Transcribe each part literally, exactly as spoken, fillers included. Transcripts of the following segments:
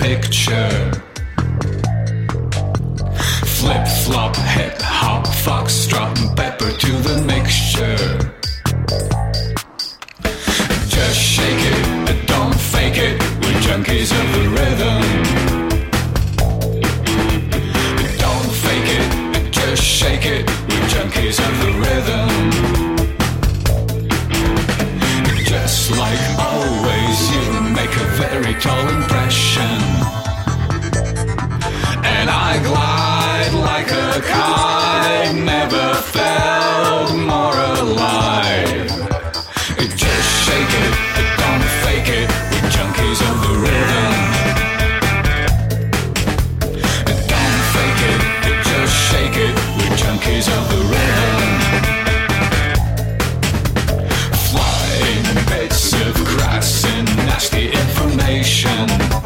picture. Flip-flop, hip-hop, foxtrot and pepper to the mixture. Just shake it, don't fake it, we're junkies of the rhythm. Don't fake it, just shake it, we're junkies of the rhythm. Just like always, you make a very tall impression. And I glide like a kite, never felt more alive. Just shake it, don't fake it, we're junkies of the rhythm. Don't fake it, just shake it, we're junkies of the rhythm. Flying bits of crass and nasty information.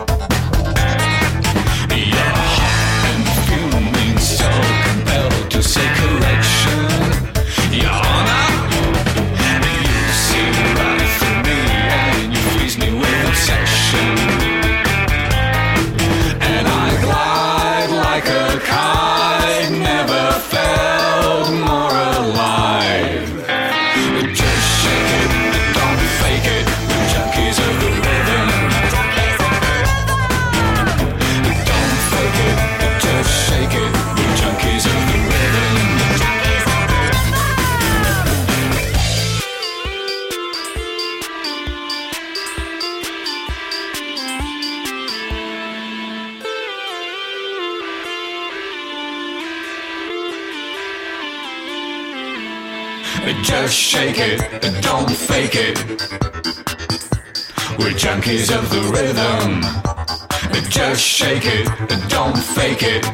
You're hot and fuming, so compelled to say correction. Your Honor, you see right through me and you freeze me with obsession. And I glide like a kite, never felt more alive. Just shake it, don't fake it, we're junkies of the rhythm. Don't fake it, just shake it, we're junkies of the rhythm. Just shake it, don't fake it, we're junkies of the rhythm. Just shake it, don't fake it,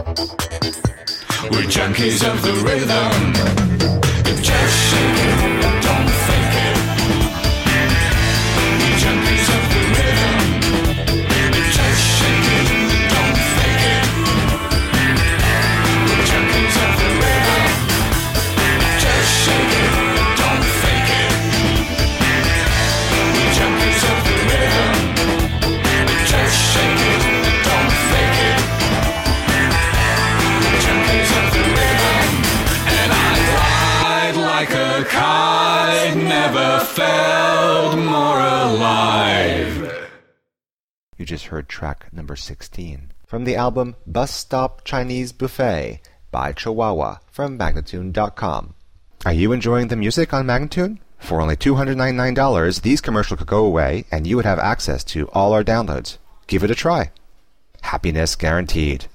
we're junkies of the rhythm. Just shake it, don't fake it, we're junkies of the rhythm. Just shake it, don't fake it, we're junkies of the rhythm. Just shake it, don't fake it, we're junkies of the rhythm. Just shake it, don't fake it, we're junkies of the rhythm. And I glide like a kite, never felt more alive. You just heard track number sixteen from the album Bus Stop Chinese Buffet by Chihuahua from Magnatune dot com. Are you enjoying the music on Magnatune? For only two hundred ninety-nine dollars, these commercials could go away and you would have access to all our downloads. Give it a try. Happiness guaranteed.